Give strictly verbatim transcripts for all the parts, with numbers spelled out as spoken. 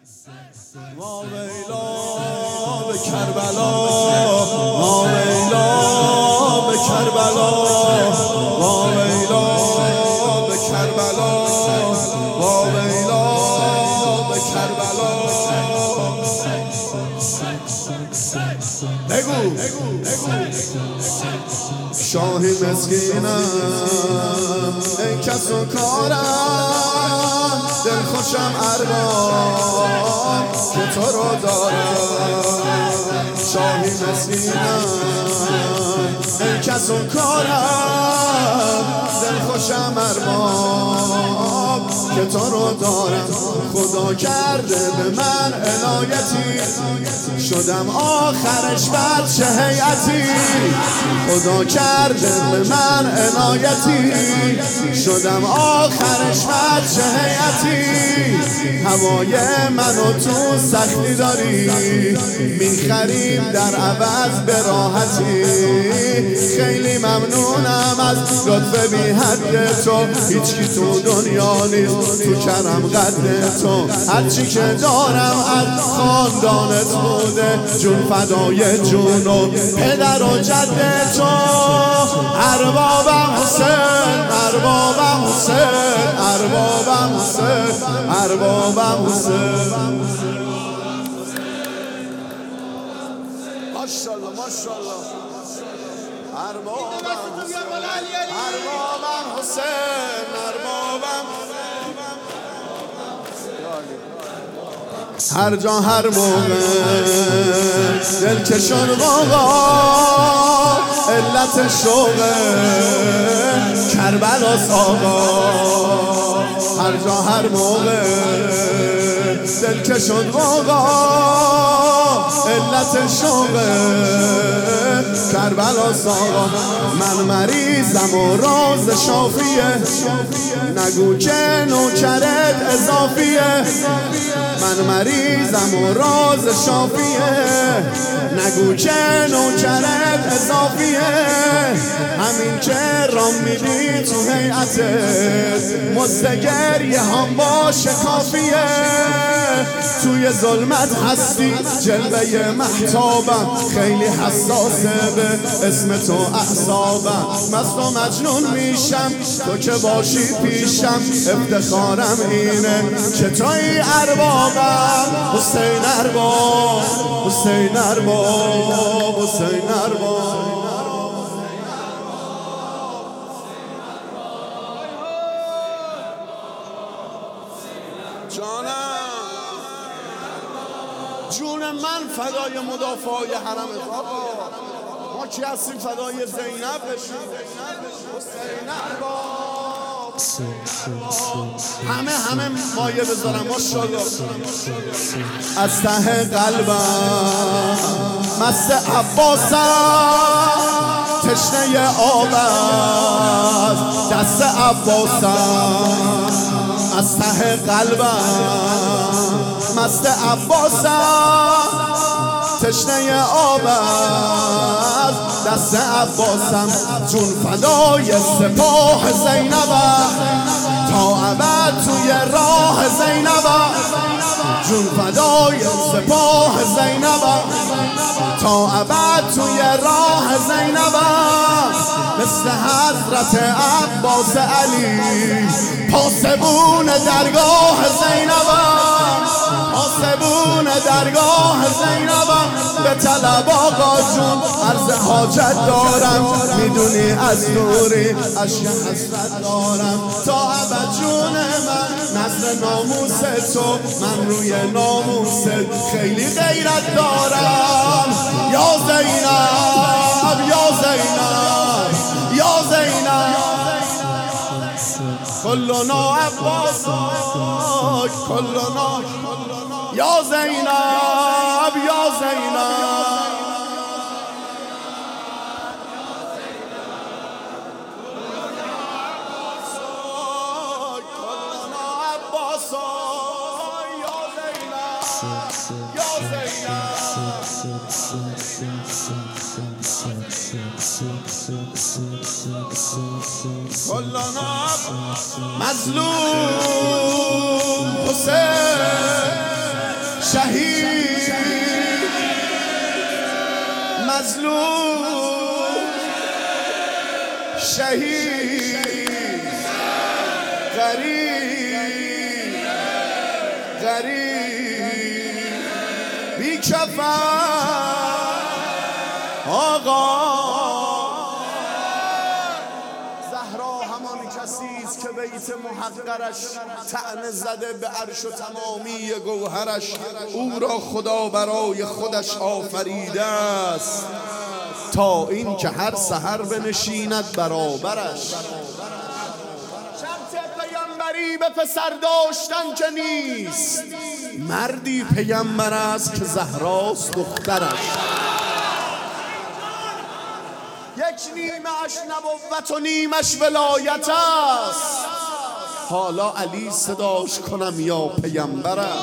ما ویلا به کربلا، ما ویلا به کربلا، ما ویلا به کربلا، ما ویلا به کربلا. بگو شاهی مسکینم ای کس و کارم، دل خوشم ارباب که تو رو دارم. شاهی مسکینم ای کس و کارم، دل خوشم ارباب که تو رو دارم. خدا کرده به من عنایتی، شدم آخرش بچه هیئتی. خدا کرده به من عنایتی، شدم آخرش بچه هیئتی. هوای منو تو سختی داری، میخریم در عوض به راحتی. خیلی ممنونم از لطف بی حد تو، هیچکی تو دنیا نیست تو کرم قد تو. هرچی که دارم از خاندانت بوده، جون فدای جون و پدر و جد تو. اربابم حسین، اربابم حسین، اربابم حسین، اربابم حسین. ماشاءالله ماشاءالله. اربابم حسین، اربابم حسین، اربابم. هر جا هر موقع دل که شد غوغا، علت شوق کربلاست آقا. هر جا هر موقع دل که شد غوغا، علت شوق کربلاست آقا. من مریضم و راز شافیه، نگو که نوکرت اضافیه. من مریضم و راز شافیه، نگو که نوکرت اضافیه. همین که رام میدی تو هیئتت، مزدگریه هم باشه کافیه. توی ظلمت هستی جلوه محتابم، خیلی حساسه به اسم تو اعصابم. مست و مجنون میشم تو که باشی پیشم، افتخارم اینه که توی اربابم. حسین ارباب، حسین ارباب، حسین ارباب. جانم جون من فدای مدافعای حرم آقا. ما کی هستیم فدای زینب بشیم؟ حسین ارباب. همه همه مایه بذارم ماشاءالله. از ته قلبم مست عباسم، تشنه آب از دست عباسم. از ته قلبم مست عباسم، تشنه آب از دست عباسم. جون فدای سپاه زینبم، تا ابد توی راه زینبم. جون فدای سپاه زینبم، تا ابد توی راه زینبم. مثل حضرت عباس علی، پاسبون درگاه زینبم. پاسبون درگاه زینبم. به طلب آقا جون عرض حاجت دارم، میدونی از دوری عشق حسرت دارم. تا ابد جون من نظر ناموس تو، من روی ناموست خیلی غیرت دارم. یا زینب، یا زینب، یا زینب. کلنا عباسک، کلنا. یا زینب، یا زینب. کلنا عباسک، یا زینب، یا زینب. کلنا مظلوم حسین، شهید مظلوم شهید غریب غریب بی کفن آقا زهرا همان کسی است که بیت محقرش طعنه زده به عرش و تمامی گوهرش. او را خدا برای خودش آفریده است تا این که هر سحر بنشیند برابرش. شرط پیامبری به پسر داشتن که نیست، مردی پیامبر است که زهراست دخترش. یک نیمه‌اش نبوت و نیمش ولایت است، حالا علی صداش کنم یا پیامبرش.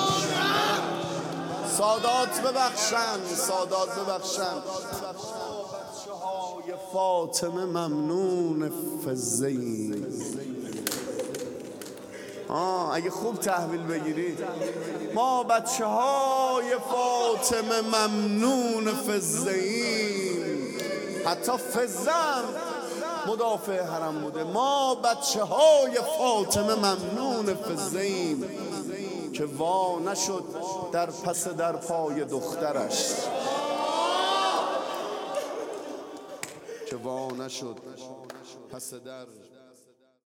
سادات ببخشن سادات ببخشن بچه های فاطمه ممنون فزه‌ای. آه اگه خوب تحویل بگیرید، ما بچه های فاطمه ممنون فزه‌ایم. حتی فزم مدافع حرم بوده. ما بچه های فاطمه ممنون فزه‌ایم که وا نشد در پس در پای دخترش، که وا نشد پس در